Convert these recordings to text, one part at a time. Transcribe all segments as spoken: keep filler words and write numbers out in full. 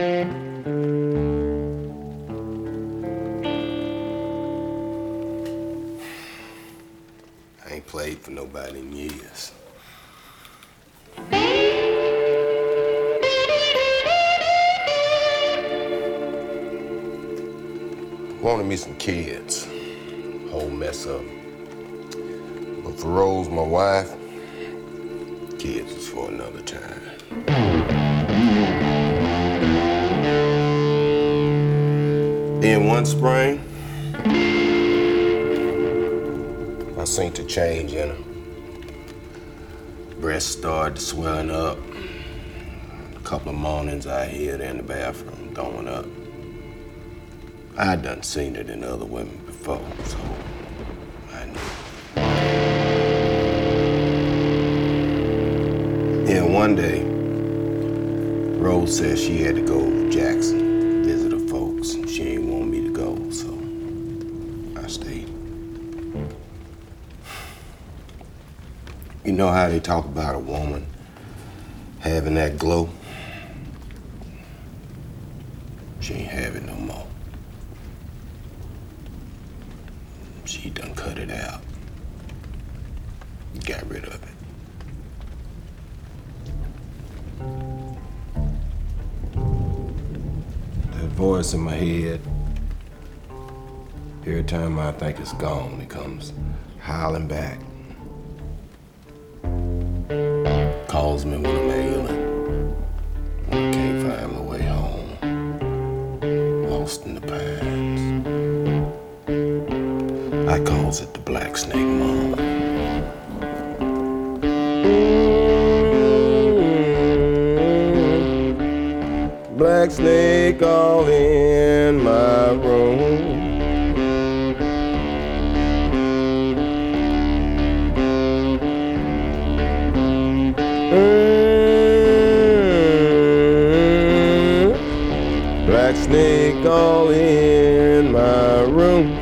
I ain't played for nobody in years. Wanted me some kids. Whole mess up. But for Rose, my wife, kids is for another time. Then one spring, I seen the change in her. Breasts started swelling up. A couple of mornings I heard her in the bathroom throwing up. I done seen it in other women before, so I knew. Then one day, Rose said she had to go to Jackson, visit her folks, and she didn't want me to go, so I stayed. You know how they talk about a woman having that glow? She ain't have it no more. She done cut it out. Got rid of it. That voice in my head, every time I think it's gone, it comes howling back. Calls me when I'm ailing, when I can't find my way home, lost in the pines. I calls it the Black Snake Moan. Black snake all in my room. Mm-hmm. Black snake all in my room.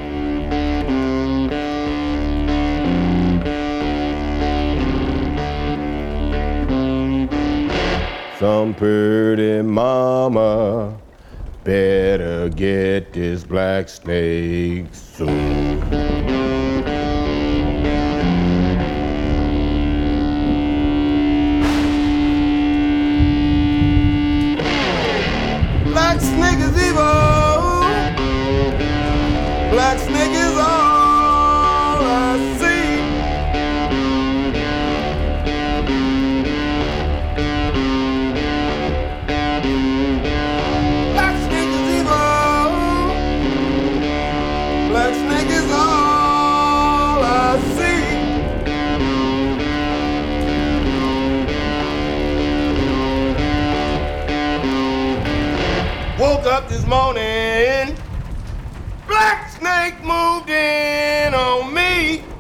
Some pretty mama better get this black snake soon. Black snake is evil. Black snake is all I see. Black snake is all I see. Woke up this morning, black snake moved in on me.